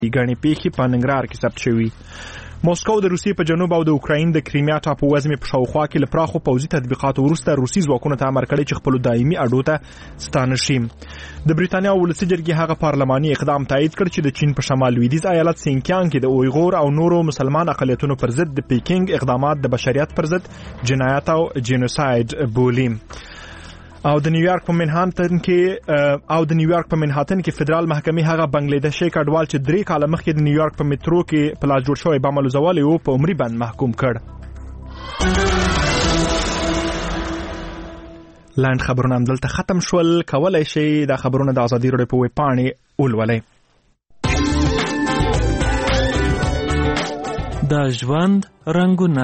ګڼې پیښې په ننګرهار کې ثبت شوي. موسکو د روسیې په جنوب او د اوکراین د کریمیا ټاپو وزمې په شاوخوا کې له پراخو پوځي تطبیقاتو وروسته روسي ځواکونو ته امر کړی چې خپلو دایمي اډو ته ستانه شي. د بریتانیا ولسي جرګې هغه پارلماني اقدام تایید کړ چې د چین په شمال لویدیځ ایالت سینکیانګ کې د اویغور او نورو مسلمان اقلیتونو پر ضد د پیکینګ اقدامات د بشریت پر ضد جنایت او جینوساید بولي. او د نیویارک په منهاتن کې فدرال محکمې هغه بنگلادیشي کډوال چې 3 کاله مخکې د نیویارک په میټرو کې پلاس جوړ شوی بم الوزولې او په عمري بند محکوم کړ. لاند خبرونه هم دلته ختم شول. کولای شئ دا خبرونه د ازادي راډیو په ویب پاڼې ولولئ. د ژوند رنګونه.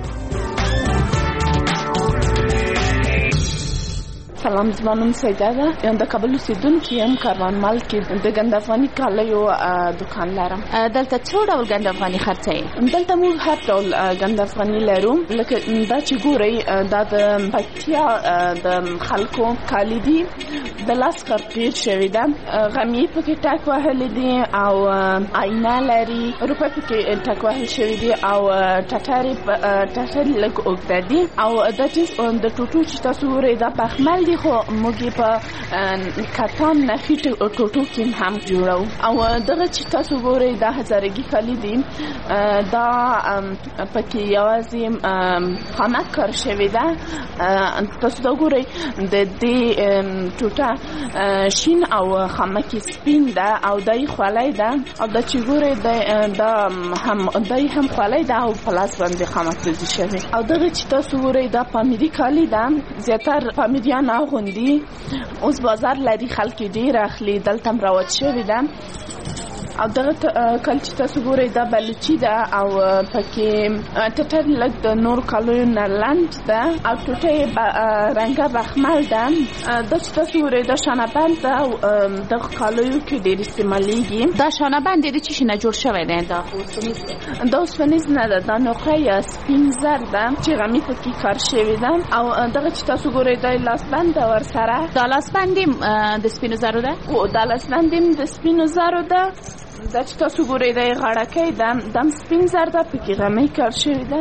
سلام، زما نوم سیده ده. یم د کابل اوسیدونکې یم. کاروانمال کې د ګند افغاني کالیو دکان لرم. دلته څو ډول ګند افغاني خرڅوي؟ دلته موږ هر ډول ګند افغاني لرو. لکه دا چې ګورئ دا د پکتیا د خلکو کالي دي. د لاس کار تیر شوي ده. غمي پکې ټک وهلي دي او آینه لري. روپۍ پکې ټک وهل شوي دي او ټټر لږ اوږده دي. او دا چې د ټوټو چې تاسو ګورئ دا پخمل دي، خو موږ په کتان نخي ټوټو کې هم جوړو. او دغه چې تاسو ګورئ دا هزارګي کالي دي. دا پکې یوازې خامک کار شوی ده. تاسو دا ګورئ د دې ټوټه شین او خامکي سپین ده او دای خولای ده. او دا چې ګورئ دای هم خولای ده او پلاس باندې خامک دي شوی. او دغه چې تاسو ګورئ دا پامیری کالي ده. زیاتر پامیریان غوندي اوس بازار لري، خلک ډیر اخلي. دلته هم راوت شوی ده. او دغه کل چې تاسو ګورئ دا بلوچي ده او پکې ټټر لږ د نور کالویو نه لاند ده او ټوټه رنګه بخمل ده. دا چې تاسو ګورئ دا شانه‌بند ده او دغه کالویو کې ډېر استعمالیږي. دا شانه‌بند د څه شي نه جوړ شوی دی؟ دا اوسپنیز نه ده، دا نوخه یا سپین زر ده چې غمي پکې کار شوی ده. او دغه چې تاسو ګورئ دا لاسبند ده ورسره. دا لاسبند د سپینو زرو ده؟ او دا لاسبند د سپینو زرو ده. دا چې تاسو ګورئ دا غاړکۍ ده، دم سپین زر ده، پکې غمي کار شوی ده.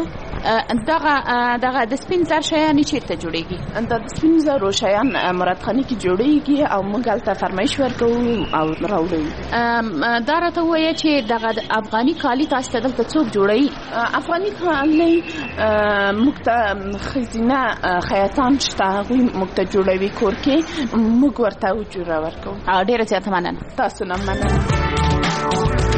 دغه د سپین زر شیان چیرته جوړیږي؟ دا د سپین زرو شیان مرادخانه کې جوړیږي او موږ هلته فرمایش ورکوو او راوړو. دا راته ووایه چې دغه افغاني کالي تاسو ته دلته څوک جوړوي؟ افغاني کالي موږ ته ښځینه خیاطان شته، هغوی موږ ته جوړوي کور کې. موږ ورته جوړه ورکوو. ډېره زیاته مننه. تاسو نه مننه.